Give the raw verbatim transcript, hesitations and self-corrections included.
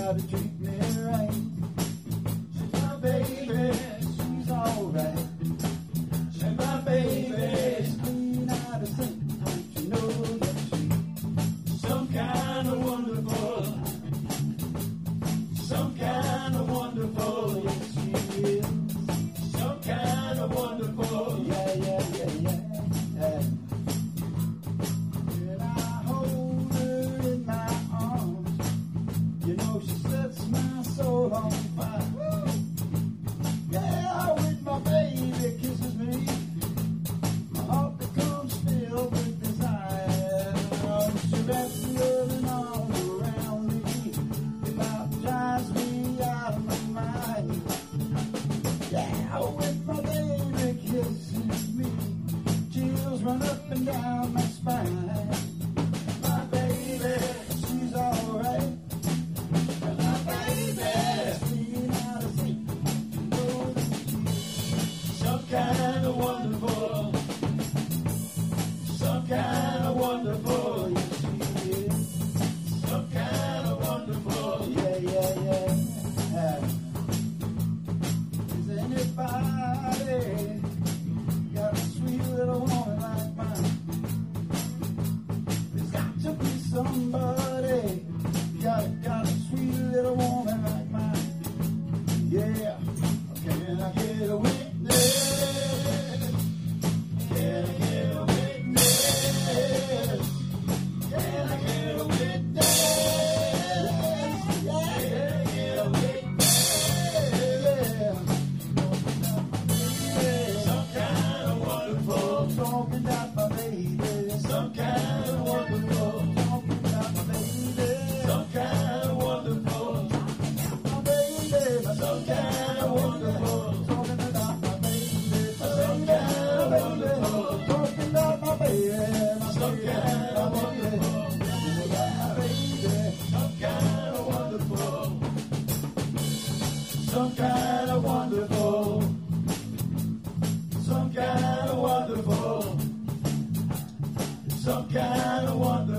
gotta treat me right. She's my baby, she's alright. She's my baby, she's clean out of sin. Don't you know that she's some kind of wonderful, some kind of wonderful, yes she is. Some kind of wonderful, yeah, yeah, yeah, yeah, yeah. When I hold her in my arms, you know she sets my soul on fire. Yeah, when my baby kisses me, my heart becomes filled with desire. She wraps loving arms around me, it about drives me out of my mind. Yeah, when my baby kisses me, chills run up and down my spine. My baby, she's alright. My baby, clean out of sleep. Oh, some kind of wonderful, some kind of wonderful, yes she is. Some kind of wonderful, yeah, yeah, yeah. yeah. Is anybody got a sweet little woman like mine? There's got to be somebody got, got a sweet little woman like mine. Yeah, can I get a witness? Can I get a witness? Can I get a witness? Yeah, can I get a witness? Yeah. Some kind of wonderful, talking about my baby. Some kind of wonderful, talking about my baby. Some kind of wonderful, my baby. Some kind of wonderful, talking about my baby. Some kind of wonderful, talking about my baby. Some kind of wonderful, my baby. Some kind of wonderful, some kind of wonderful. Some kind of wonderful, some kind of wonderful.